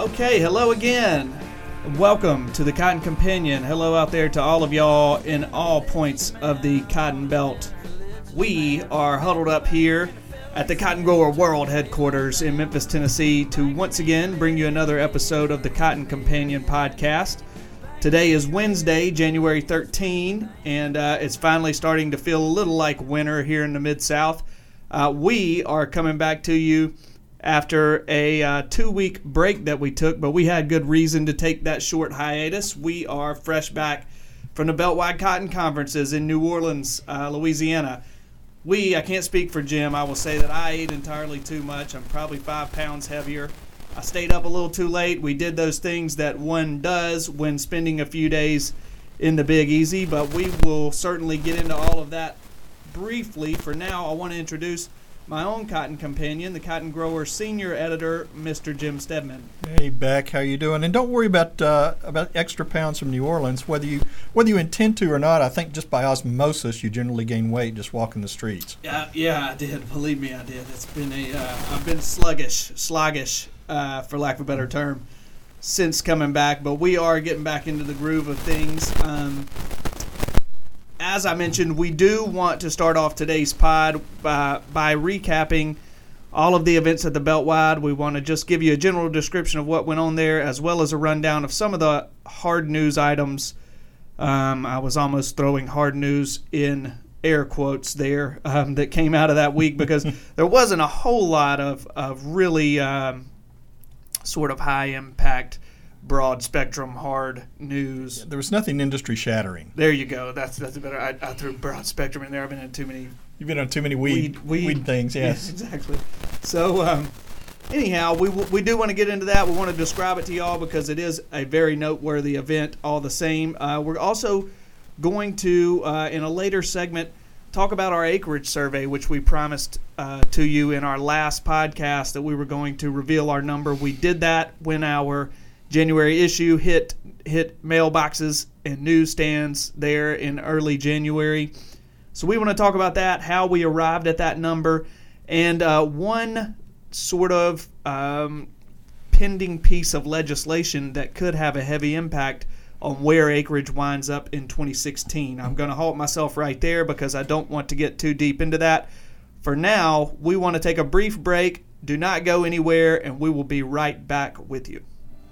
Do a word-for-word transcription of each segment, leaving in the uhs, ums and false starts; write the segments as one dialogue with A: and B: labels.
A: Okay, hello again. Welcome to the Cotton Companion. Hello out there to all of y'all in all points of the Cotton Belt. We are huddled up here at the Cotton Grower World headquarters in Memphis, Tennessee to once again bring you another episode of the Cotton Companion podcast. Today is Wednesday, January thirteenth, and uh, it's finally starting to feel a little like winter here in the Mid-South. Uh, we are coming back to you after a uh, two-week break that we took, but we had good reason to take that short hiatus. We are fresh back from the Beltwide Cotton Conferences in New Orleans, uh, Louisiana. We, I can't speak for Jim. I will say that I ate entirely too much. I'm probably five pounds heavier. I stayed up a little too late. We did those things that one does when spending a few days in the Big Easy, but we will certainly get into all of that briefly. For now, I want to introduce my own Cotton Companion, the Cotton Grower Senior Editor, Mister Jim Stedman.
B: Hey, Beck, how you doing? And don't worry about uh, about extra pounds from New Orleans. Whether you whether you intend to or not, I think just by osmosis, you generally gain weight just walking the streets.
A: Yeah, yeah, I did. Believe me, I did. It's been a uh, I've been sluggish, sluggish, uh, for lack of a better term, since coming back. But we are getting back into the groove of things. Um, As I mentioned, we do want to start off today's pod by, by recapping all of the events at the Beltwide. We want to just give you a general description of what went on there, as well as a rundown of some of the hard news items. Um, I was almost throwing hard news in air quotes there um, that came out of that week because there wasn't a whole lot of, of really um, sort of high-impact, broad-spectrum hard news.
B: Yeah, there was nothing industry-shattering.
A: There you go. That's that's a better. I, I threw broad spectrum in there. I've been in too many.
B: You've been on too many weed
A: weed, weed.
B: weed things. Yes,
A: yes exactly. So um, anyhow, we we do want to get into that. We want to describe it to y'all because it is a very noteworthy event. All the same, uh, we're also going to uh, in a later segment talk about our acreage survey, which we promised uh, to you in our last podcast that we were going to reveal our number. We did that when our January issue hit hit mailboxes and newsstands there in early January. So we want to talk about that, how we arrived at that number, and uh, one sort of um, pending piece of legislation that could have a heavy impact on where acreage winds up in twenty sixteen. I'm going to halt myself right there because I don't want to get too deep into that. For now, we want to take a brief break. Do not go anywhere, and we will be right back with you.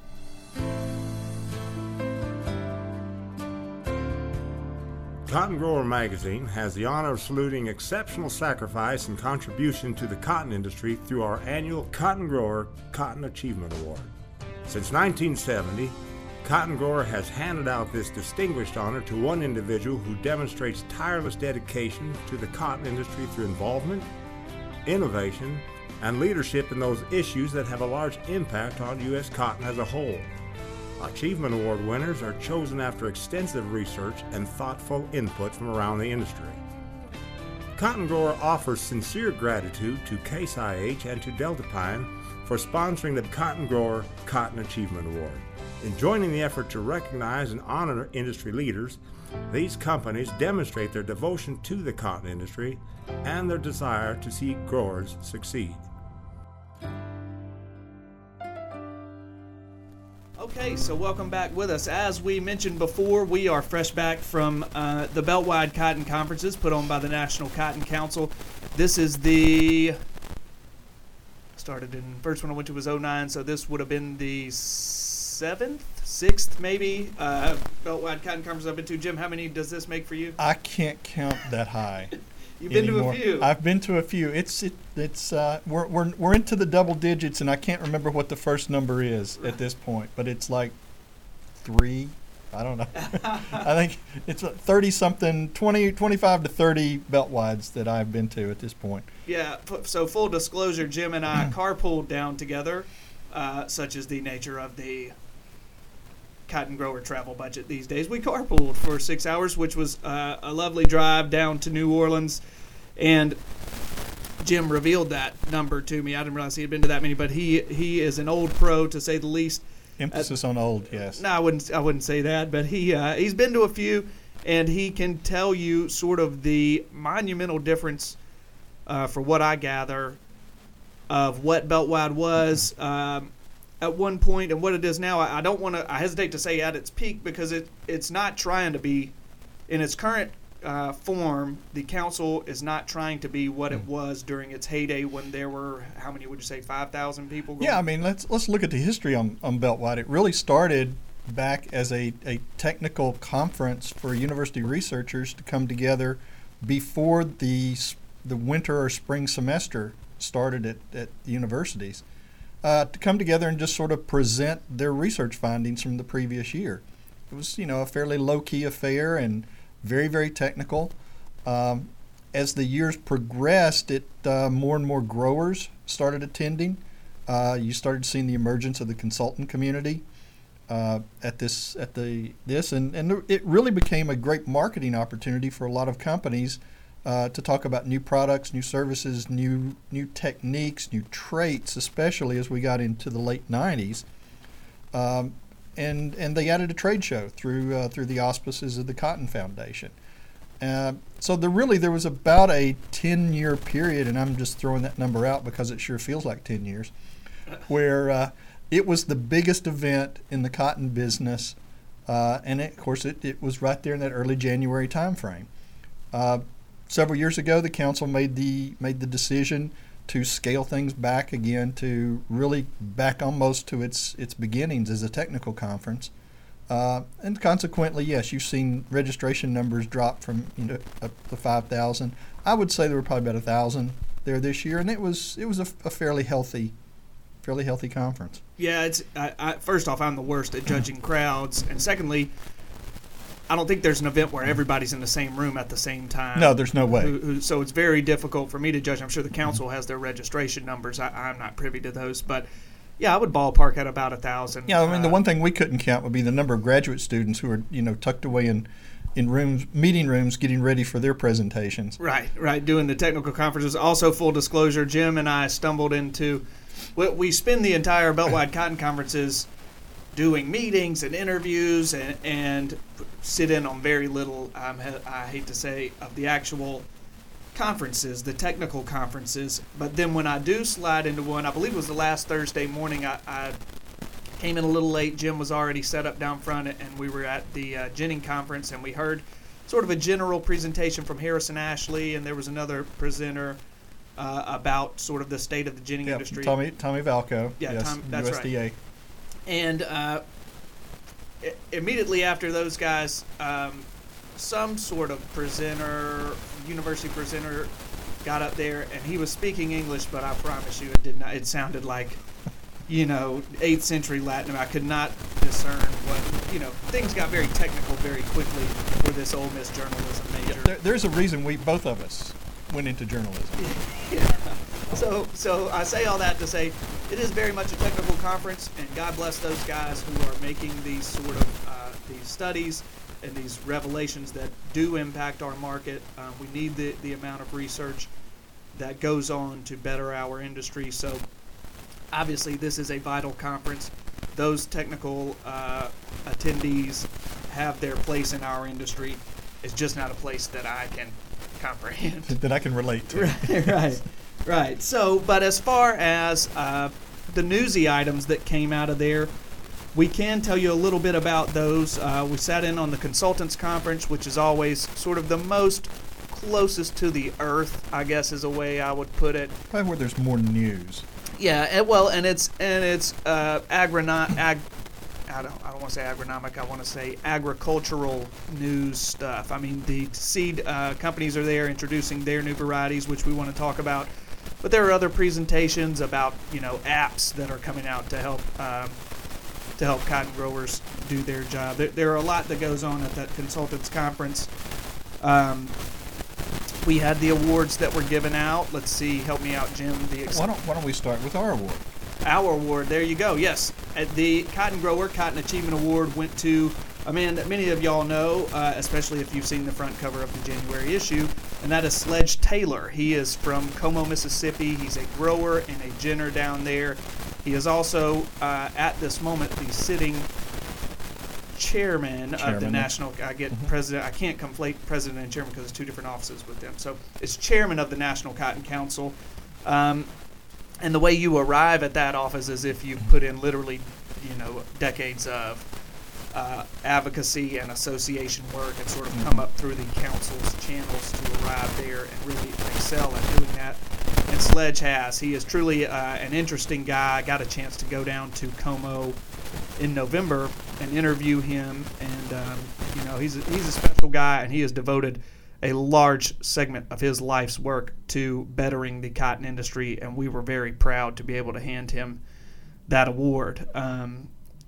C: Cotton Grower Magazine has the honor of saluting exceptional sacrifice and contribution to the cotton industry through our annual Cotton Grower Cotton Achievement Award. Since nineteen seventy, Cotton Grower has handed out this distinguished honor to one individual who demonstrates tireless dedication to the cotton industry through involvement, innovation, and leadership in those issues that have a large impact on U S cotton as a whole. Achievement Award winners are chosen after extensive research and thoughtful input from around the industry. Cotton Grower offers sincere gratitude to Case I H and to Delta Pine for sponsoring the Cotton Grower Cotton Achievement Award. In joining the effort to recognize and honor industry leaders, these companies demonstrate their devotion to the cotton industry and their desire to see growers succeed.
A: Okay, so welcome back with us. As we mentioned before, we are fresh back from uh, the Beltwide Cotton Conferences put on by the National Cotton Council. This is the, started in, first one I went to was oh nine, so this would have been the seventh, sixth maybe, uh, Beltwide Cotton Conference I've been to. Jim, how many does this make for you?
B: I can't count that high.
A: You've been
B: anymore.
A: to a few.
B: I've been to a few. It's it, it's uh, we're we're we're into the double digits, and I can't remember what the first number is at this point, but it's like three. I don't know. I think it's thirty something, twenty, twenty-five to thirty Beltwides that I've been to at this point.
A: Yeah. So full disclosure, Jim and I carpooled down together, uh, such is the nature of the cotton grower travel budget these days. We carpooled for six hours, which was uh, a lovely drive down to New Orleans, and Jim revealed that number to me. I didn't realize he had been to that many, but he he is an old pro, to say the least.
B: Emphasis uh, on old, yes.
A: No, I wouldn't I wouldn't say that, but he uh, he's been to a few, and he can tell you sort of the monumental difference, uh, for what I gather, of what Beltwide was um, at one point and what it is now, I, I don't want to, I hesitate to say at its peak because it it's not trying to be, in its current uh, form, the council is not trying to be what it was during its heyday when there were, how many would you say, five thousand people? Going?
B: Yeah, I mean, let's let's look at the history on, on Beltwide. It really started back as a, a technical conference for university researchers to come together before the the winter or spring semester started at, at the universities, uh, to come together and just sort of present their research findings from the previous year. It was, you know, a fairly low-key affair and very, very technical. Um, as the years progressed, it uh, more and more growers started attending. Uh, you started seeing the emergence of the consultant community uh, at this, at the this, and and it really became a great marketing opportunity for a lot of companies uh, to talk about new products, new services, new new techniques, new traits, especially as we got into the late nineties. Um, and and they added a trade show through uh, through the auspices of the Cotton Foundation. Uh, so there really there was about a ten-year period, and I'm just throwing that number out because it sure feels like ten years, where uh, it was the biggest event in the cotton business, uh, and it, of course it, it was right there in that early January time frame. Uh, several years ago, the council made the made the decision to scale things back again, to really back almost to its its beginnings as a technical conference. Uh, and consequently, yes, you've seen registration numbers drop from, you know, up to five thousand. I would say there were probably about one thousand there this year, and it was it was a, a fairly healthy, fairly healthy conference.
A: Yeah, it's I, I, first off, I'm the worst at judging crowds, and secondly, I don't think there's an event where everybody's in the same room at the same time.
B: No, there's no way.
A: Who, who, so it's very difficult for me to judge. I'm sure the council has their registration numbers. I, I'm not privy to those, but yeah, I would ballpark at about a thousand.
B: Yeah, I mean,
A: uh,
B: the one thing we couldn't count would be the number of graduate students who are, you know, tucked away in, in rooms, meeting rooms, getting ready for their presentations.
A: Right, right, doing the technical conferences. Also, full disclosure, Jim and I stumbled into, we, we spend the entire Beltwide Cotton Conferences doing meetings and interviews and, and sit in on very little, um, I hate to say, of the actual conferences, the technical conferences. But then when I do slide into one, I believe it was the last Thursday morning, I, I came in a little late. Jim was already set up down front, and we were at the uh, ginning conference, and we heard sort of a general presentation from Harrison Ashley, and there was another presenter uh, about sort of the state of the ginning
B: Yeah,
A: industry.
B: Tommy Tommy Valco.
A: Yeah,
B: yes,
A: Tom, that's
B: U S D A.
A: right. And uh, I- immediately after those guys, um, some sort of presenter, university presenter, got up there, and he was speaking English, but I promise you, it did not. It sounded like, you know, eighth century Latin. I could not discern what, you know, things got very technical very quickly for this Ole Miss journalism major.
B: There, there's a reason we both of us went into journalism.
A: Yeah. So, so I say all that to say it is very much a technical conference, and God bless those guys who are making these sort of uh, these studies and these revelations that do impact our market. Uh, we need the, the amount of research that goes on to better our industry. So obviously this is a vital conference. Those technical uh, attendees have their place in our industry. It's just not a place that I can comprehend.
B: That I can relate to.
A: Right, right, right. So, but as far as uh, the newsy items that came out of there, we can tell you a little bit about those. Uh, we sat in on the consultants conference, which is always sort of the most closest to the earth, I guess is a way I would put it.
B: Probably where there's more news.
A: Yeah, and, well, and it's and it's uh, agrono- ag. I don't I don't want to say agronomic. I want to say agricultural news stuff. I mean, the seed uh, companies are there introducing their new varieties, which we want to talk about. But there are other presentations about, you know, apps that are coming out to help um, to help cotton growers do their job. There, there are a lot that goes on at that consultants conference. Um, we had the awards that were given out. Let's see. Help me out, Jim. The ex-
B: Why don't Why don't we start with our award?
A: Our award, there you go. Yes, at the Cotton Grower Cotton Achievement Award went to a man that many of y'all know, uh, especially if you've seen the front cover of the January issue, and that is Sledge Taylor. He is from Como, Mississippi. He's a grower and a ginner down there. He is also, uh, at this moment, the sitting chairman,
B: chairman.
A: of the national. I get
B: Mm-hmm.
A: president. I can't conflate president and chairman because it's two different offices with them. So it's chairman of the National Cotton Council. Um, And the way you arrive at that office is if you put in literally, you know, decades of uh, advocacy and association work and sort of come up through the council's channels to arrive there and really excel at doing that. And Sledge has. He is truly uh, an interesting guy. I got a chance to go down to Como in November and interview him. And, um, you know, he's a, he's a special guy, and he has devoted a large segment of his life's work to bettering the cotton industry, and we were very proud to be able to hand him that award. Um,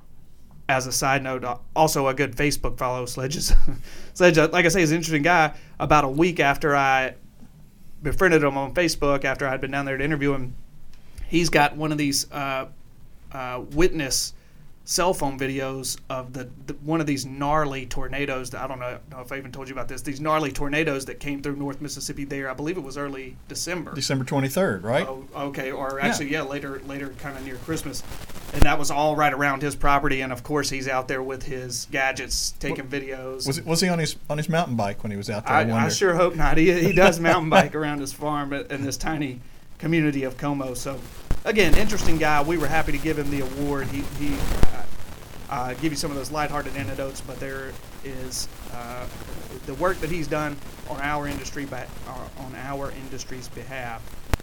A: as a side note, also a good Facebook follow. Sledge is, Sledge, like I say, is an interesting guy. About a week after I befriended him on Facebook, after I'd been down there to interview him, he's got one of these uh, uh, witness cell phone videos of the, the one of these gnarly tornadoes that I don't know, know if I even told you about this. These gnarly tornadoes that came through North Mississippi there. I believe it was early December.
B: December twenty-third, right?
A: Oh, okay, or actually, yeah, yeah later, later, kind of near Christmas, and that was all right around his property. And of course, he's out there with his gadgets, taking what, videos.
B: Was it, was he on his on his mountain bike when he was out there? I,
A: I, I sure hope not. He he does mountain bike around his farm in this tiny community of Como. So, again, interesting guy. We were happy to give him the award. He he. Uh, Uh, give you some of those lighthearted anecdotes, but there is uh, the work that he's done on our industry, by, uh, on our industry's behalf,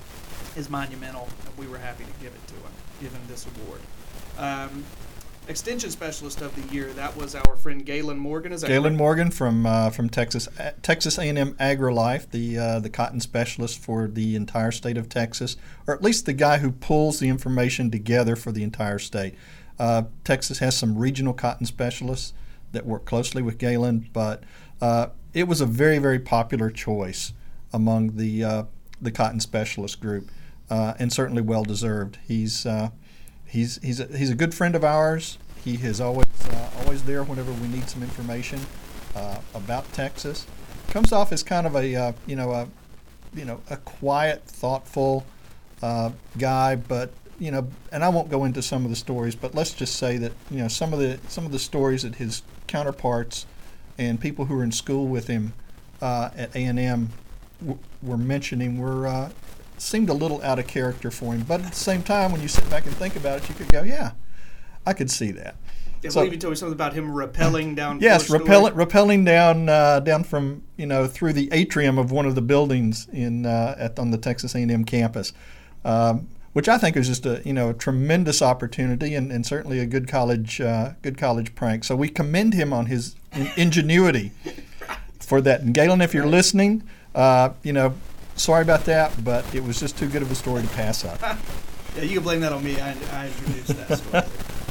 A: is monumental, and we were happy to give it to him, give him this award. Um, Extension Specialist of the Year, that was our friend Galen Morgan. Is that
B: Galen
A: correct?
B: Morgan from uh, from Texas uh, Texas A and M AgriLife, the uh, the cotton specialist for the entire state of Texas, or at least the guy who pulls the information together for the entire state. Uh, Texas has some regional cotton specialists that work closely with Galen, but uh, it was a very, very popular choice among the uh, the cotton specialist group, uh, and certainly well deserved. He's uh, he's he's a, he's a good friend of ours. He is always uh, always there whenever we need some information uh, about Texas. Comes off as kind of a uh, you know a you know a quiet, thoughtful uh, guy, but. You know, and I won't go into some of the stories, but let's just say that you know some of the some of the stories that his counterparts and people who were in school with him uh, at A and M w- were mentioning were uh, seemed a little out of character for him. But at the same time, when you sit back and think about it, you could go, "Yeah, I could see that."
A: I
B: so,
A: believe you told me something about him rappelling down.
B: Yes, rappelling, rappelling down uh, down from you know through the atrium of one of the buildings in uh, at on the Texas A and M campus. Um, which I think is just a you know a tremendous opportunity and, and certainly a good college uh, good college prank. So we commend him on his in- ingenuity for that. And Galen, if you're listening, uh, you know, sorry about that, but it was just too good of a story to pass up.
A: Yeah, you can blame that on me. I, I introduced that story.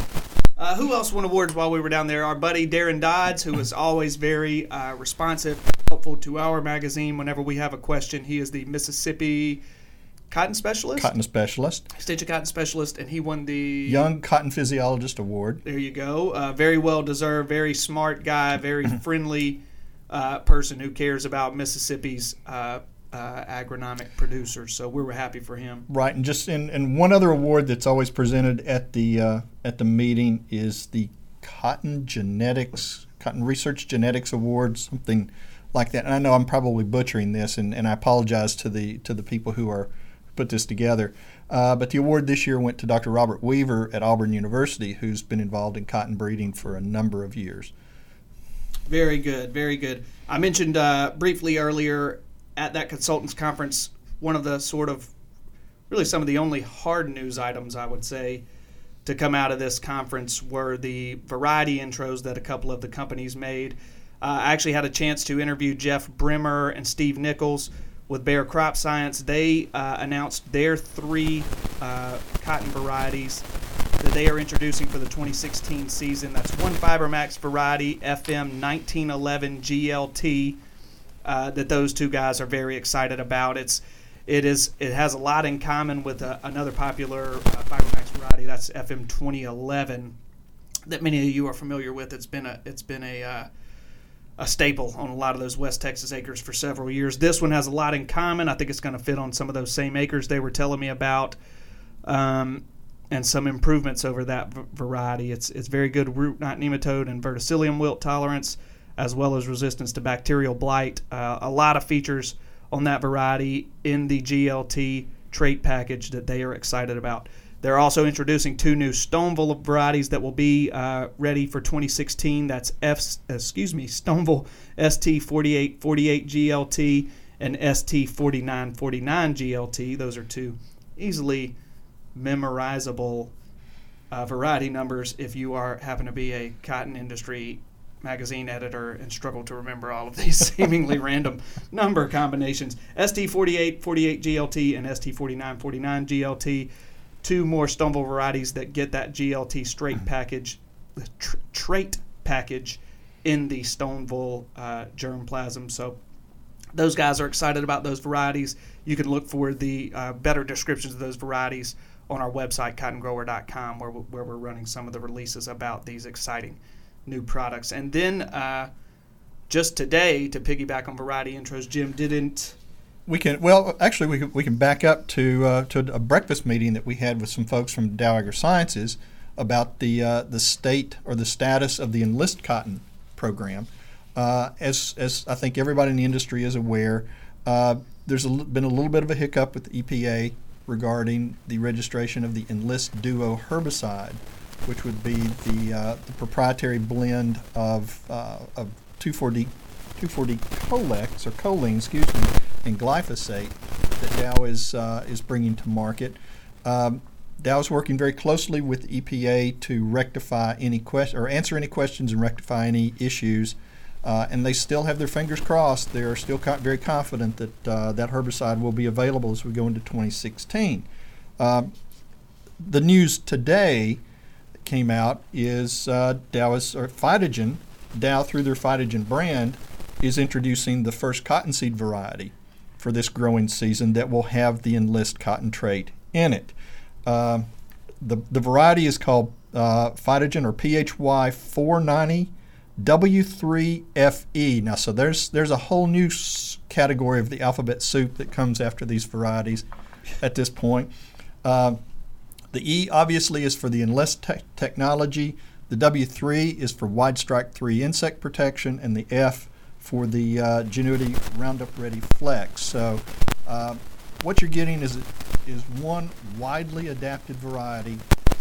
A: Uh, who else won awards while we were down there? Our buddy Darren Dodds, who is always very uh, responsive, helpful to our magazine whenever we have a question. He is the Mississippi Cotton Specialist?
B: Cotton Specialist.
A: Extension Cotton Specialist, and he won the
B: Young Cotton Physiologist Award.
A: There you go. Uh, very well deserved, very smart guy, very friendly uh, person who cares about Mississippi's uh, uh, agronomic producers. So we were happy for him.
B: Right, and just in, and one other award that's always presented at the uh, at the meeting is the Cotton Genetics, Cotton Research Genetics Award, something like that. And I know I'm probably butchering this, and, and I apologize to the to the people who are put this together. Uh, but the award this year went to Doctor Robert Weaver at Auburn University, who's been involved in cotton breeding for a number of years.
A: Very good, very good. I mentioned uh, briefly earlier at that consultants conference, one of the sort of, really some of the only hard news items, I would say, to come out of this conference were the variety intros that a couple of the companies made. Uh, I actually had a chance to interview Jeff Brimmer and Steve Nichols with Bayer Crop Science. They uh, announced their three uh, cotton varieties that they are introducing for the twenty sixteen season. That's one FiberMax variety, F M nineteen eleven G L T, uh, that those two guys are very excited about. It's it is it has a lot in common with uh, another popular uh, FiberMax variety. That's F M twenty eleven, that many of you are familiar with. It's been a it's been a uh, a staple on a lot of those West Texas acres for several years. This one has a lot in common. I think it's going to fit on some of those same acres they were telling me about, um, and some improvements over that v- variety. It's it's very good root knot nematode and verticillium wilt tolerance, as well as resistance to bacterial blight. Uh, a lot of features on that variety in the G L T trait package that they are excited about. They're also introducing two new Stoneville varieties that will be uh, ready for twenty sixteen. That's F, excuse me, Stoneville S T forty-eight forty-eight G L T and S T forty-nine forty-nine G L T. Those are two easily memorizable uh, variety numbers if you are happen to be a cotton industry magazine editor and struggle to remember all of these seemingly random number combinations. S T forty-eight forty-eight G L T and S T forty-nine forty-nine G L T. Two more Stoneville varieties that get that G L T straight package, the tr- trait package in the Stoneville uh, germplasm. So those guys are excited about those varieties. You can look for the uh, better descriptions of those varieties on our website, cotton grower dot com, where, where we're running some of the releases about these exciting new products. And then uh, just today, to piggyback on variety intros, Jim didn't...
B: We can well actually we can, we can back up to uh, to a breakfast meeting that we had with some folks from Dow AgroSciences about the uh, the state or the status of the enlist cotton program. Uh, as as I think everybody in the industry is aware, uh, there's a, been a little bit of a hiccup with the E P A regarding the registration of the Enlist Duo herbicide, which would be the uh, the proprietary blend of uh, of two four-D Colex or choline, excuse me, and glyphosate that Dow is uh, is bringing to market. Um, Dow is working very closely with the E P A to rectify any question or answer any questions and rectify any issues, uh, and they still have their fingers crossed. They are still co- very confident that uh, that herbicide will be available as we go into twenty sixteen. Um, the news today that came out is uh, Dow is or Phytogen, Dow through their Phytogen brand, is introducing the first cottonseed variety for this growing season that will have the Enlist cotton trait in it. Uh, the the variety is called uh, Phytogen or P H Y four ninety W three F E. Now, so there's there's a whole new s- category of the alphabet soup that comes after these varieties at this point. Uh, the E obviously is for the Enlist te- technology. The W three is for wide strike three insect protection, and the F for the uh, Genuity Roundup Ready Flex. So uh, what you're getting is is one widely adapted variety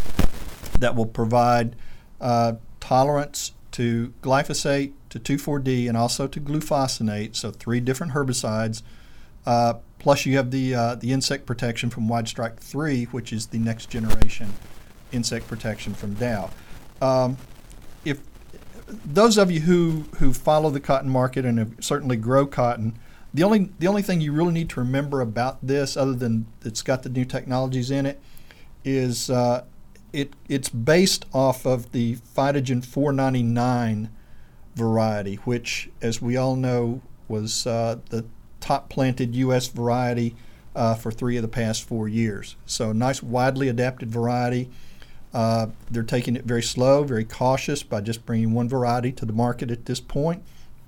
B: that will provide uh, tolerance to glyphosate, to two four-D, and also to glufosinate, so three different herbicides. Uh, plus you have the uh, the insect protection from Wide Strike three, which is the next generation insect protection from Dow. Um, if those of you who, who follow the cotton market and have certainly grow cotton, the only the only thing you really need to remember about this, other than it's got the new technologies in it, is uh, it it's based off of the Phytogen four ninety-nine variety, which, as we all know, was uh, the top planted U S variety uh, for three of the past four years. So nice, widely adapted variety. Uh, they're taking it very slow, very cautious by just bringing one variety to the market at this point.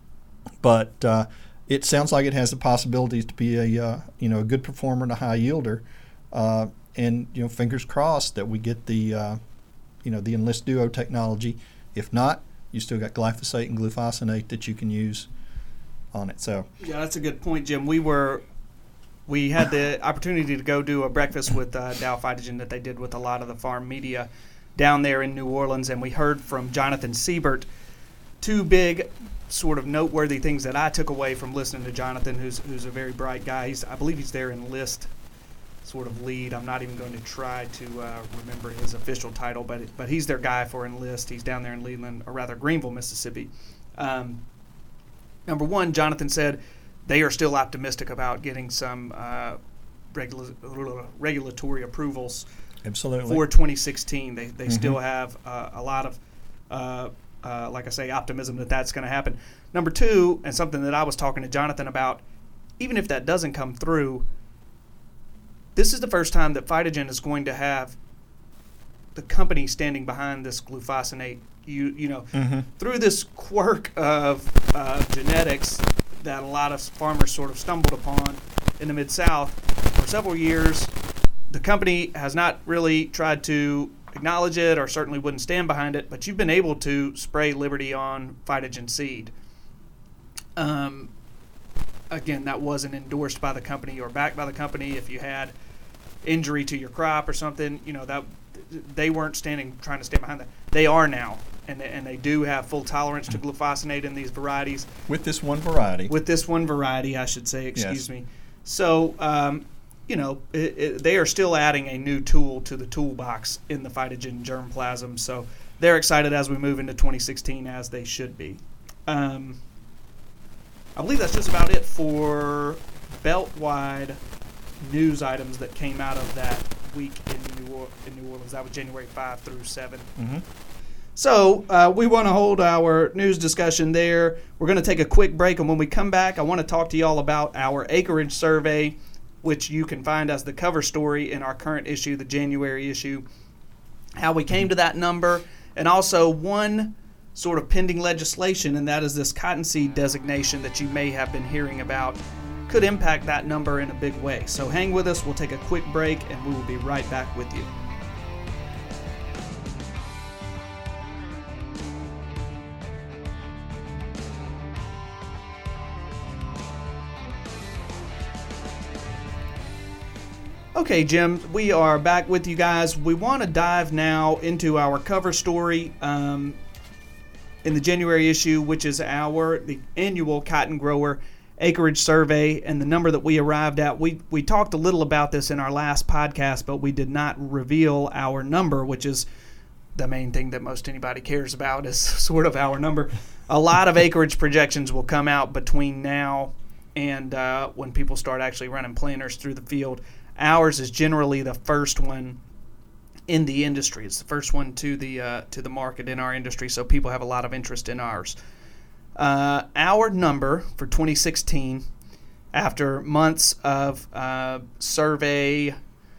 B: But uh, it sounds like it has the possibilities to be a uh, you know a good performer and a high yielder. Uh, and you know, fingers crossed that we get the uh, you know the Enlist Duo technology. If not, you still got glyphosate and glufosinate that you can use on it. So
A: yeah, that's a good point, Jim. We were. We had the opportunity to go do a breakfast with uh, Dow Phytogen that they did with a lot of the farm media down there in New Orleans, and we heard from Jonathan Siebert two big sort of noteworthy things that I took away from listening to Jonathan, who's who's a very bright guy. He's, I believe he's there in Enlist sort of lead. I'm not even going to try to uh, remember his official title, but but he's their guy for Enlist. He's down there in Leland, or rather Greenville, Mississippi. Um, number one, Jonathan said they are still optimistic about getting some uh, regula- regulatory approvals
B: absolutely
A: for twenty sixteen. They they mm-hmm. still have uh, a lot of, uh, uh, like I say, optimism that that's going to happen. Number two, and something that I was talking to Jonathan about, even if that doesn't come through, this is the first time that Phytogen is going to have the company standing behind this glufosinate. You you know,
B: mm-hmm.
A: through this quirk of uh, genetics that a lot of farmers sort of stumbled upon in the Mid-South for several years, the company has not really tried to acknowledge it or certainly wouldn't stand behind it, but you've been able to spray Liberty on Phytogen seed. Um, again, that wasn't endorsed by the company or backed by the company. If you had injury to your crop or something, you know, that they weren't standing trying to stand behind that. They are now, and and they do have full tolerance to glufosinate in these varieties.
B: With this one variety.
A: With this one variety, I should say, excuse
B: Yes.
A: me. So, um, you know, it, it, they are still adding a new tool to the toolbox in the Phytogen germplasm. So they're excited as we move into twenty sixteen, as they should be. Um, I believe that's just about it for belt-wide news items that came out of that week in New, or- in New Orleans. That was January fifth through seventh.
B: Mm-hmm.
A: So uh, we want to hold our news discussion there. We're going to take a quick break, and when we come back, I want to talk to you all about our acreage survey, which you can find as the cover story in our current issue, the January issue, how we came to that number, and also one sort of pending legislation, and that is this cottonseed designation that you may have been hearing about. Could impact that number in a big way. So hang with us. We'll take a quick break, and we will be right back with you. Okay, Jim, we are back with you guys. We want to dive now into our cover story um, in the January issue, which is our the annual cotton grower acreage survey, and the number that we arrived at. We we talked a little about this in our last podcast, but we did not reveal our number, which is the main thing that most anybody cares about, is sort of our number. A lot of acreage projections will come out between now and uh, when people start actually running planters through the field. Ours is generally the first one in the industry. It's the first one to the uh, to the market in our industry, so people have a lot of interest in ours. Uh, our number for twenty sixteen, after months of uh, survey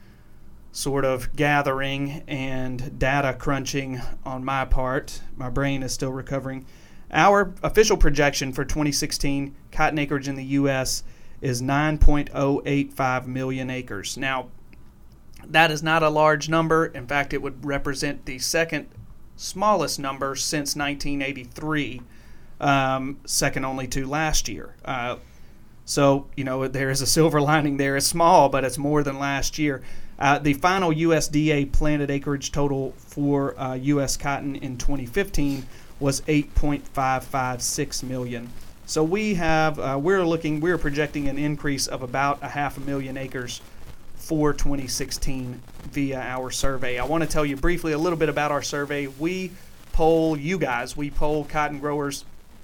A: sort of gathering and data crunching on my part, my brain is still recovering, our official projection for twenty sixteen cotton acreage in the U S is nine point oh eight five million acres. Now, that is not a large number. In fact, it would represent the second smallest number since nineteen eighty-three, um, second only to last year. Uh, so, you know, there is a silver lining there. It's small, but it's more than last year. Uh, the final U S D A planted acreage total for uh, U S cotton in twenty fifteen was eight point five five six million. So we have, uh, we're looking, we're projecting an increase of about a half a million acres for twenty sixteen via our survey. I want to tell you briefly a little bit about our survey. We poll you guys, we poll cotton growers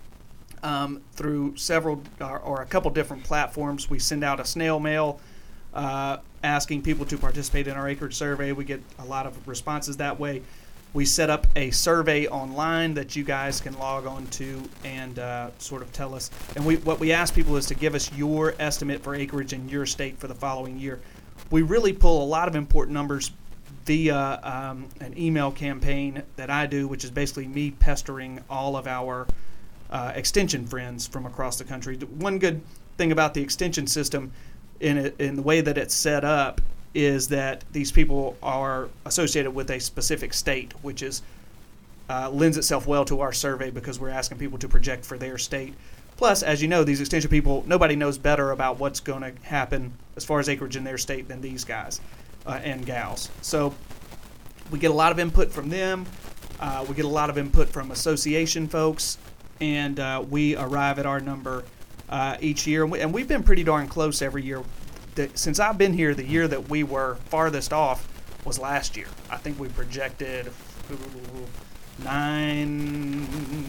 A: um, through several or, or a couple different platforms. We send out a snail mail uh, asking people to participate in our acreage survey. We get a lot of responses that way. We set up a survey online that you guys can log on to and uh, sort of tell us. And we, what we ask people is to give us your estimate for acreage in your state for the following year. We really pull a lot of important numbers via um, an email campaign that I do, which is basically me pestering all of our uh, extension friends from across the country. One good thing about the extension system in it, in the way that it's set up, is that these people are associated with a specific state, which is uh, lends itself well to our survey because we're asking people to project for their state. Plus, as you know, these extension people, nobody knows better about what's going to happen as far as acreage in their state than these guys uh, and gals. So we get a lot of input from them. Uh, we get a lot of input from association folks, and uh, we arrive at our number uh, each year. And, we, and we've been pretty darn close every year. The, since I've been here, the year that we were farthest off was last year. I think we projected nine.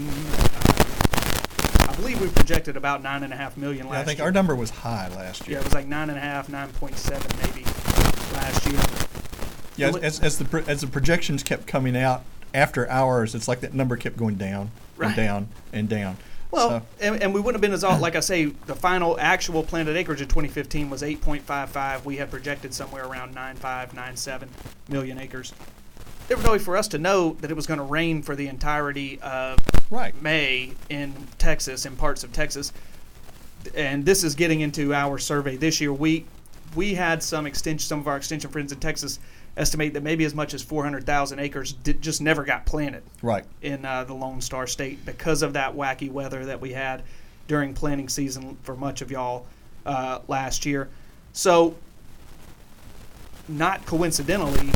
A: I believe we projected about nine and a half million last year.
B: Yeah, I think year. Our number was high last year.
A: Yeah, it was like nine and a half, nine point seven maybe last year.
B: Yeah, well, as, as the as the projections kept coming out after ours, it's like that number kept going down
A: right.
B: and down and down.
A: Well,
B: so.
A: and, and we wouldn't have been as off. Like I say, the final actual planted acreage in twenty fifteen was eight point five five. We had projected somewhere around nine point five, nine point seven million acres. There was no way for us to know that it was going to rain for the entirety of
B: right.
A: May in Texas, in parts of Texas. And this is getting into our survey this year. We we had some extension, some of our extension friends in Texas estimate that maybe as much as four hundred thousand acres did, just never got planted
B: right.
A: in uh, the Lone Star State because of that wacky weather that we had during planting season for much of y'all uh, last year. So not coincidentally,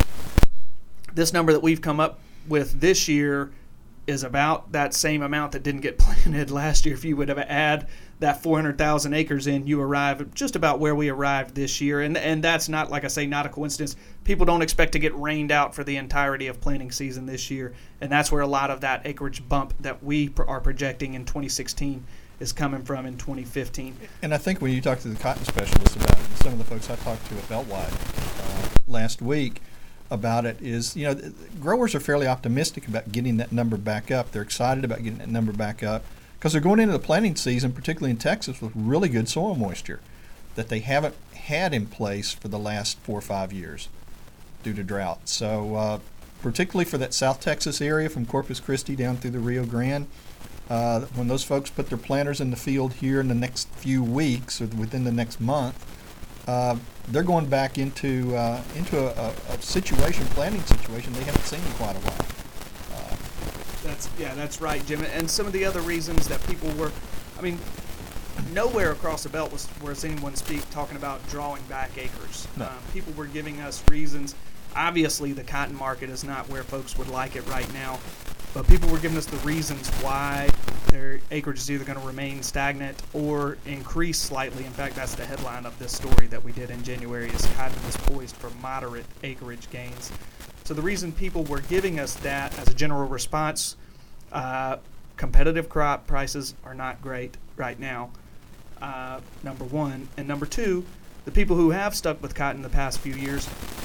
A: this number that we've come up with this year is about that same amount that didn't get planted last year. If you would have add that four hundred thousand acres in, you arrive at just about where we arrived this year. And and that's not, like I say, not a coincidence. People don't expect to get rained out for the entirety of planting season this year. And that's where a lot of that acreage bump that we pr- are projecting in twenty sixteen is coming from in twenty fifteen.
B: And I think when you talk to the cotton specialists about it, and some of the folks I talked to at Beltwide uh, last week about it, is, you know, growers are fairly optimistic about getting that number back up. They're excited about getting that number back up because they're going into the planting season, particularly in Texas, with really good soil moisture that they haven't had in place for the last four or five years due to drought. So uh, particularly for that South Texas area from Corpus Christi down through the Rio Grande, uh, when those folks put their planters in the field here in the next few weeks or within the next month, uh, they're going back into uh, into a, a, a situation, planting situation they haven't seen in quite a while. Uh,
A: That's yeah, that's right, Jim. And some of the other reasons that people were, I mean, nowhere across the belt was was anyone speak talking about drawing back acres.
B: No.
A: Um, people were giving us reasons. Obviously, the cotton market is not where folks would like it right now, but people were giving us the reasons why their acreage is either going to remain stagnant or increase slightly. In fact, that's the headline of this story that we did in January, is cotton is poised for moderate acreage gains. So the reason people were giving us that as a general response, uh, competitive crop prices are not great right now, uh, number one. And number two, the people who have stuck with cotton the past few years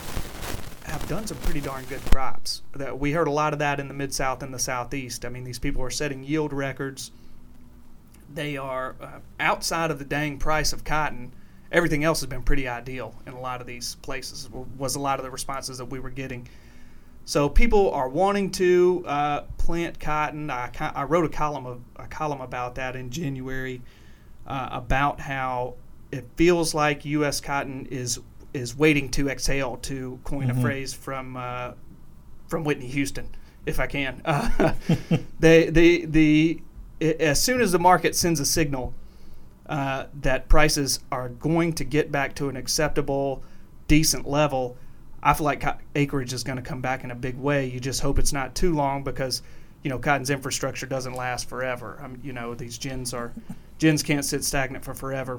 A: have done some pretty darn good crops. That we heard a lot of that in the Mid-South and the Southeast. I mean, these people are setting yield records. They are uh, outside of the dang price of cotton. Everything else has been pretty ideal in a lot of these places, was a lot of the responses that we were getting. So people are wanting to uh, plant cotton. I, I wrote a column of, a column about that in January, uh, about how it feels like U S cotton is is waiting to exhale, to coin mm-hmm. a phrase from uh, from Whitney Houston, if I can. Uh, they, the the as soon as the market sends a signal uh, that prices are going to get back to an acceptable, decent level, I feel like co- acreage is going to come back in a big way. You just hope it's not too long, because you know cotton's infrastructure doesn't last forever. I mean, you know these gins are gins can't sit stagnant for forever.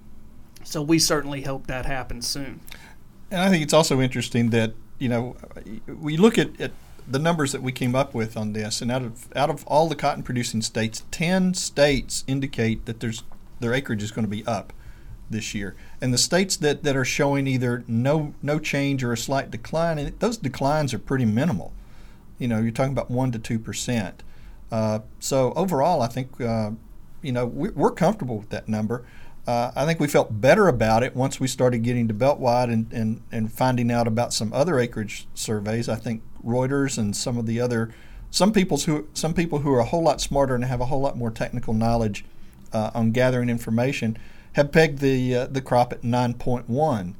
A: So we certainly hope that happens soon.
B: And I think it's also interesting that, you know, we look at, at the numbers that we came up with on this, and out of out of all the cotton producing states, ten states indicate that there's their acreage is going to be up this year. And the states that, that are showing either no no change or a slight decline, and those declines are pretty minimal. You know, you're talking about one to two percent. Uh, so overall, I think, uh, you know, we're, we're comfortable with that number. Uh, I think we felt better about it once we started getting to Beltwide and, and, and finding out about some other acreage surveys. I think Reuters and some of the other, some people's who some people who are a whole lot smarter and have a whole lot more technical knowledge uh, on gathering information have pegged the uh, the crop at nine point one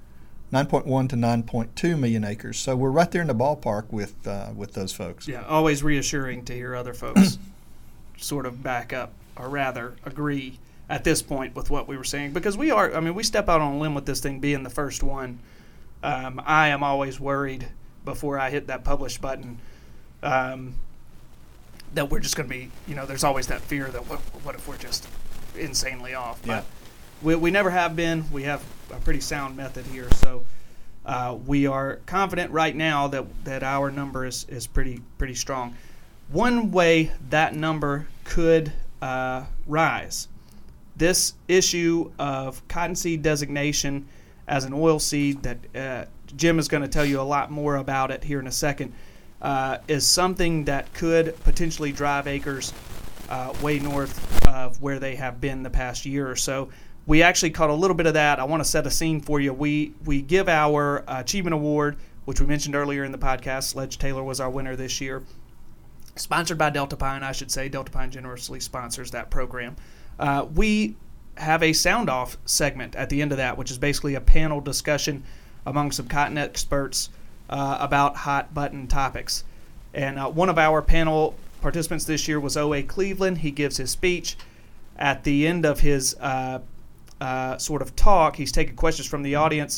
B: to nine point two million acres. So we're right there in the ballpark with uh, with those folks.
A: Yeah, always reassuring to hear other folks sort of back up, or rather agree at this point with what we were saying, because we are, I mean, we step out on a limb with this thing being the first one. Um, I am always worried before I hit that publish button um, that we're just going to be, you know, there's always that fear that what, what if we're just insanely off.
B: Yeah.
A: But we, we never have been. We have a pretty sound method here. So uh, we are confident right now that, that our number is, is pretty, pretty strong. One way that number could uh, rise, this issue of cottonseed designation as an oil seed that uh, Jim is going to tell you a lot more about it here in a second, uh, is something that could potentially drive acres uh, way north of where they have been the past year or so. We actually caught a little bit of that. I want to set a scene for you. We we give our Achievement Award, which we mentioned earlier in the podcast. Sledge Taylor was our winner this year. Sponsored by Delta Pine, I should say. Delta Pine generously sponsors that program. Uh, we have a sound-off segment at the end of that, which is basically a panel discussion among some cotton experts uh, about hot-button topics. And uh, one of our panel participants this year was O A Cleveland. He gives his speech. At the end of his uh, uh, sort of talk, he's taking questions from the audience,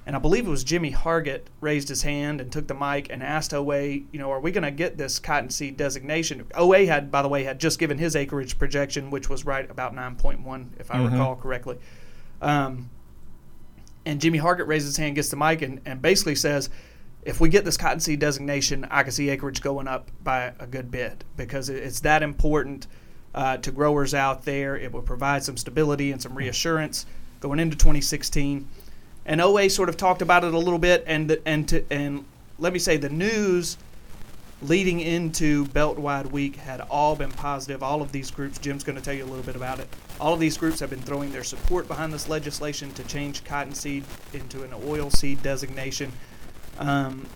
A: And I believe it was Jimmy Hargett raised his hand and took the mic and asked O A, you know, are we going to get this cottonseed designation? O A had, by the way, had just given his acreage projection, which was right about nine point one, if I mm-hmm. recall correctly. Um, and Jimmy Hargett raises his hand, gets the mic, and, and basically says, if we get this cottonseed designation, I can see acreage going up by a good bit because it's that important uh, to growers out there. It will provide some stability and some reassurance going into twenty sixteen. And O A sort of talked about it a little bit, and and to, and let me say the news leading into Beltwide Week had all been positive. All of these groups, Jim's going to tell you a little bit about it. All of these groups have been throwing their support behind this legislation to change cottonseed into an oilseed designation. Um,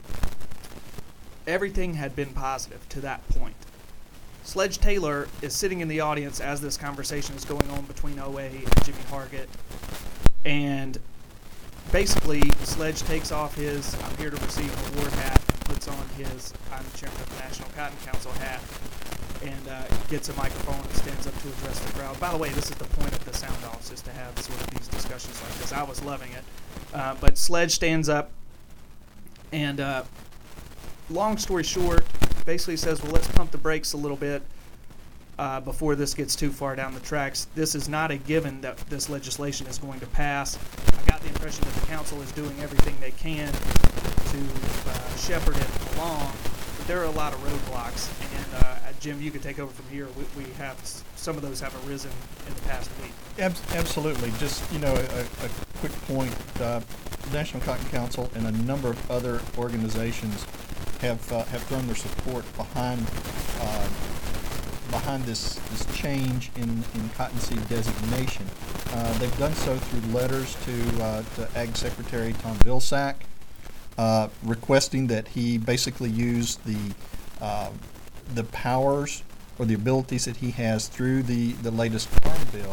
A: everything had been positive to that point. Sledge Taylor is sitting in the audience as this conversation is going on between O A and Jimmy Hargett, and basically, Sledge takes off his I'm here to receive an award hat and puts on his I'm chairman of the National Cotton Council hat and uh, gets a microphone and stands up to address the crowd. By the way, this is the point of the sound offs, is to have sort of these discussions like this. I was loving it. Uh, but Sledge stands up and, uh, long story short, basically says, well, let's pump the brakes a little bit Uh, before this gets too far down the tracks. This is not a given that this legislation is going to pass. I got the impression that the council is doing everything they can to uh, shepherd it along, but there are a lot of roadblocks. And uh, Jim, you could take over from here. We, we have some of those have arisen in the past week.
B: Ab- absolutely. Just you know, a, a quick point: uh, the National Cotton Council and a number of other organizations have uh, have thrown their support behind. Uh, behind this, this change in, in cottonseed designation. Uh, they've done so through letters to, uh, to Ag Secretary Tom Vilsack, uh, requesting that he basically use the, uh, the powers or the abilities that he has through the, the latest Farm Bill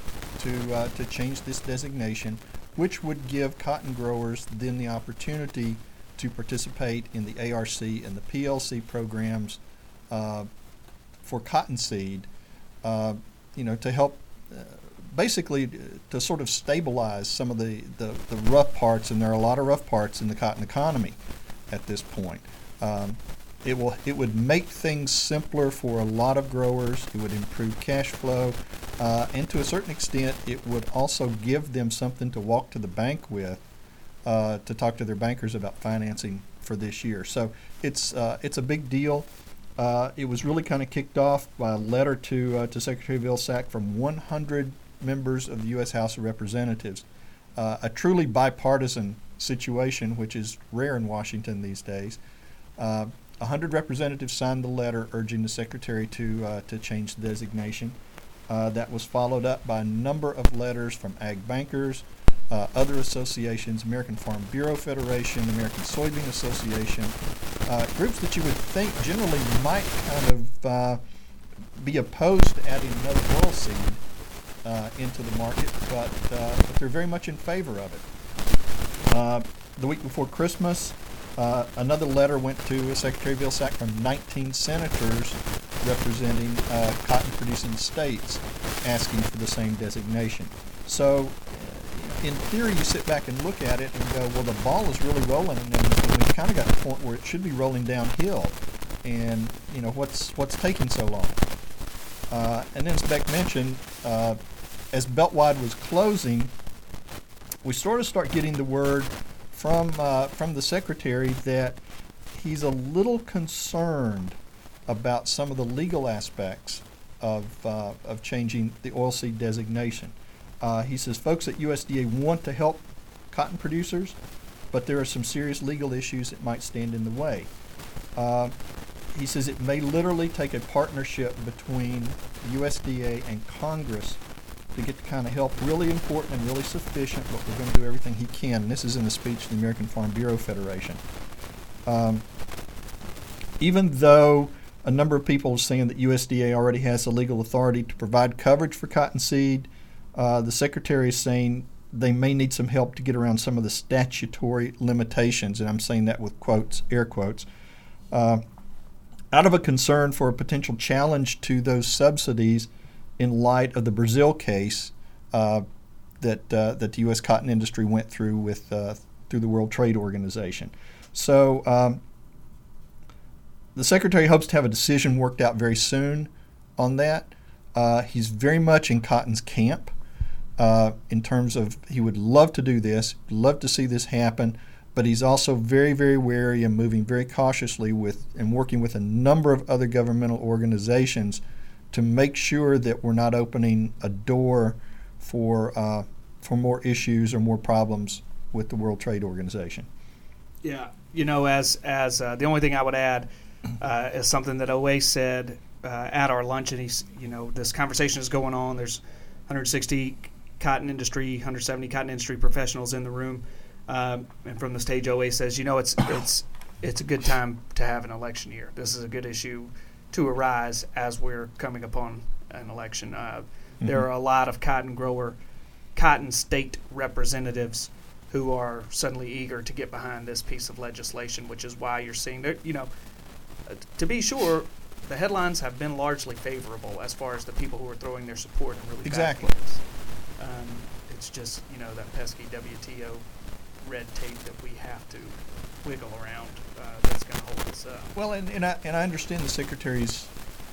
B: to, uh, to change this designation, which would give cotton growers then the opportunity to participate in the A R C and the P L C programs uh, for cottonseed, uh, you know, to help uh, basically to sort of stabilize some of the, the, the rough parts, and there are a lot of rough parts in the cotton economy at this point. Um, it will it would make things simpler for a lot of growers. It would improve cash flow, uh, and to a certain extent, it would also give them something to walk to the bank with, uh, to talk to their bankers about financing for this year. So it's uh, it's a big deal. Uh, it was really kind of kicked off by a letter to uh, to Secretary Vilsack from one hundred members of the U S House of Representatives. Uh, a truly bipartisan situation, which is rare in Washington these days. Uh, one hundred representatives signed the letter urging the Secretary to uh, to change the designation. Uh, that was followed up by a number of letters from ag bankers, Uh, other associations, American Farm Bureau Federation, American Soybean Association, uh, groups that you would think generally might kind of uh, be opposed to adding another oilseed uh, into the market, but, uh, but they're very much in favor of it. Uh, the week before Christmas, uh, another letter went to Secretary Vilsack from nineteen senators representing uh, cotton-producing states asking for the same designation. So, in theory, you sit back and look at it and go, well, the ball is really rolling, and, and we've kind of got to the point where it should be rolling downhill. And, you know, what's what's taking so long? Uh, and then, as Beck mentioned, uh, as Beltwide was closing, we sort of start getting the word from uh, from the Secretary that he's a little concerned about some of the legal aspects of uh, of changing the oilseed designation. Uh, he says folks at U S D A want to help cotton producers, but there are some serious legal issues that might stand in the way. Uh, he says it may literally take a partnership between U S D A and Congress to get the kind of help really important and really sufficient, but we're going to do everything he can. And this is in a speech to the American Farm Bureau Federation. Um, even though a number of people are saying that U S D A already has the legal authority to provide coverage for cottonseed, Uh, the Secretary is saying they may need some help to get around some of the statutory limitations, and I'm saying that with quotes, air quotes, uh, out of a concern for a potential challenge to those subsidies in light of the Brazil case. Uh, that uh, that the U S cotton industry went through with uh, through the World Trade Organization. So um, the Secretary hopes to have a decision worked out very soon on that. Uh, he's very much in Cotton's camp uh, in terms of he would love to do this, love to see this happen, but he's also very, very wary and moving very cautiously with and working with a number of other governmental organizations to make sure that we're not opening a door for uh, for more issues or more problems with the World Trade Organization.
A: Yeah, you know, as as uh, the only thing I would add uh, is something that Owais said uh, at our luncheon. He's, you know, this conversation is going on. There's one hundred sixty cotton industry, one hundred seventy cotton industry professionals in the room, um, and from the stage, Owais says, you know, it's it's it's a good time to have an election year. This is a good issue to arise as we're coming upon an election. Uh, mm-hmm. There are a lot of cotton grower, cotton state representatives who are suddenly eager to get behind this piece of legislation, which is why you're seeing that, you know, uh, to be sure, the headlines have been largely favorable as far as the people who are throwing their support and really
B: exactly.
A: backing this. Um, it's just, you know, that pesky W T O red tape that we have to wiggle around uh, that's going to hold us up.
B: Well, and, and, I, and I understand the Secretary's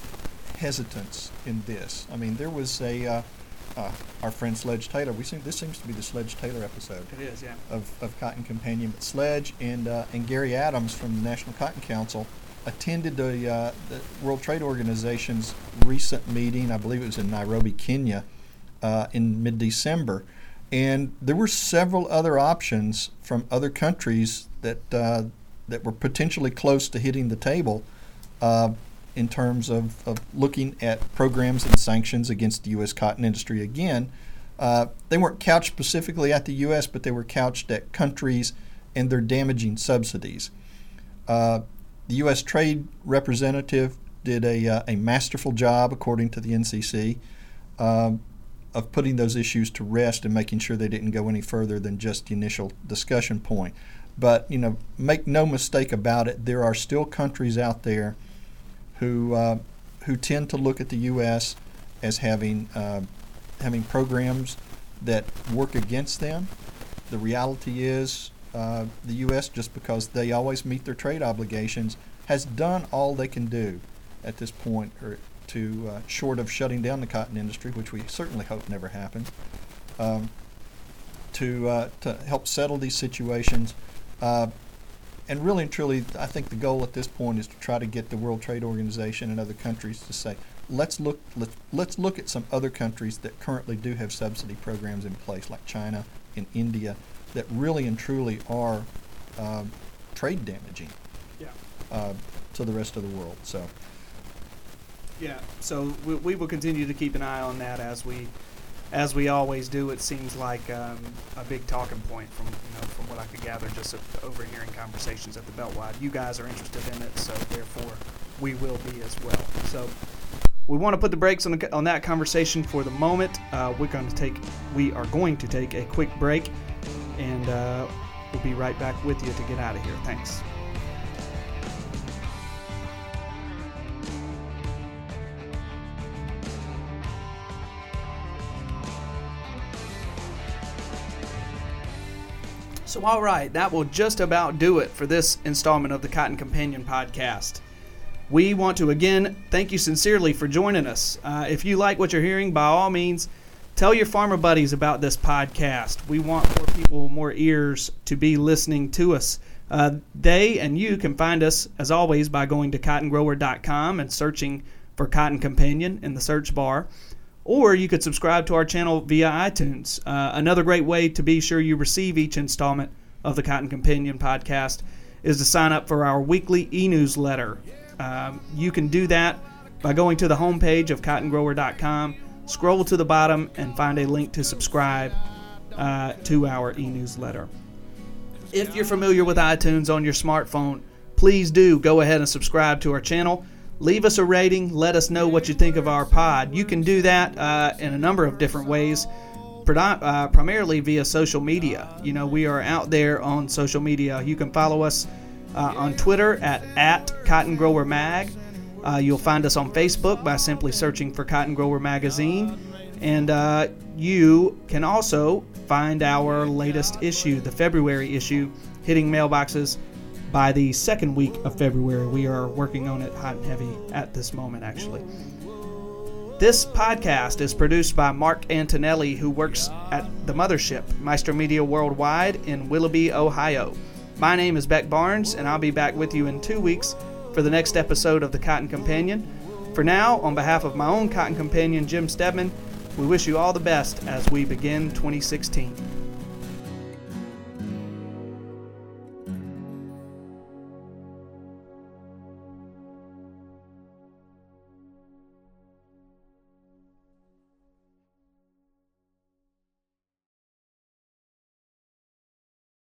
B: hesitance in this. I mean, there was a... Uh, Uh, our friend Sledge Taylor. We seem, this seems to be the Sledge Taylor episode.
A: It is, yeah.
B: Of, of Cotton Companion. But Sledge and uh, and Gary Adams from the National Cotton Council attended the, uh, the World Trade Organization's recent meeting. I believe it was in Nairobi, Kenya, uh, in mid-December, and there were several other options from other countries that uh, that were potentially close to hitting the table. Uh, in terms of, of looking at programs and sanctions against the U S cotton industry. Again, uh, they weren't couched specifically at the U S, but they were couched at countries and their damaging subsidies. Uh, the U S Trade Representative did a, uh, a masterful job, according to the N C C, um, of putting those issues to rest and making sure they didn't go any further than just the initial discussion point. But, you know, make no mistake about it, there are still countries out there who uh, who tend to look at the U S as having uh, having programs that work against them. The reality is uh, the U S, just because they always meet their trade obligations, has done all they can do at this point or to uh, short of shutting down the cotton industry, which we certainly hope never happens, um, to uh, to help settle these situations. Uh, And really and truly, I think the goal at this point is to try to get the World Trade Organization and other countries to say, let's look let's, let's look at some other countries that currently do have subsidy programs in place, like China and India, that really and truly are uh, trade damaging
A: yeah.
B: uh, to the rest of the world. So,
A: yeah. So we, we will continue to keep an eye on that as we. As we always do. It seems like um, a big talking point from you know from what I could gather just of overhearing conversations at the Beltwide. You guys are interested in it, so therefore we will be as well. So we want to put the brakes on the, on that conversation for the moment. Uh, we're going to take we are going to take a quick break, and uh, we'll be right back with you to get out of here. Thanks. So, all right, that will just about do it for this installment of the Cotton Companion podcast. We want to, again, thank you sincerely for joining us. Uh, if you like what you're hearing, by all means, tell your farmer buddies about this podcast. We want more people, more ears to be listening to us. Uh, they and you can find us, as always, by going to cotton grower dot com and searching for Cotton Companion in the search bar. Or you could subscribe to our channel via iTunes. Uh, another great way to be sure you receive each installment of the Cotton Companion podcast is to sign up for our weekly e-newsletter. Um, you can do that by going to the homepage of cotton grower dot com, scroll to the bottom, and find a link to subscribe uh, to our e-newsletter. If you're familiar with iTunes on your smartphone, please do go ahead and subscribe to our channel. Leave us a rating. Let us know what you think of our pod. You can do that uh, in a number of different ways, uh, primarily via social media. You know, we are out there on social media. You can follow us uh, on Twitter at, at Cotton Grower Mag. Uh, you'll find us on Facebook by simply searching for Cotton Grower Magazine. And uh, you can also find our latest issue, the February issue, hitting mailboxes by the second week of February. We are working on it hot and heavy at this moment, actually. This podcast is produced by Mark Antonelli, who works at the mothership, Maestro Media Worldwide in Willoughby, Ohio. My name is Beck Barnes, and I'll be back with you in two weeks for the next episode of the Cotton Companion. For now, on behalf of my own Cotton Companion, Jim Stedman, we wish you all the best as we begin twenty sixteen.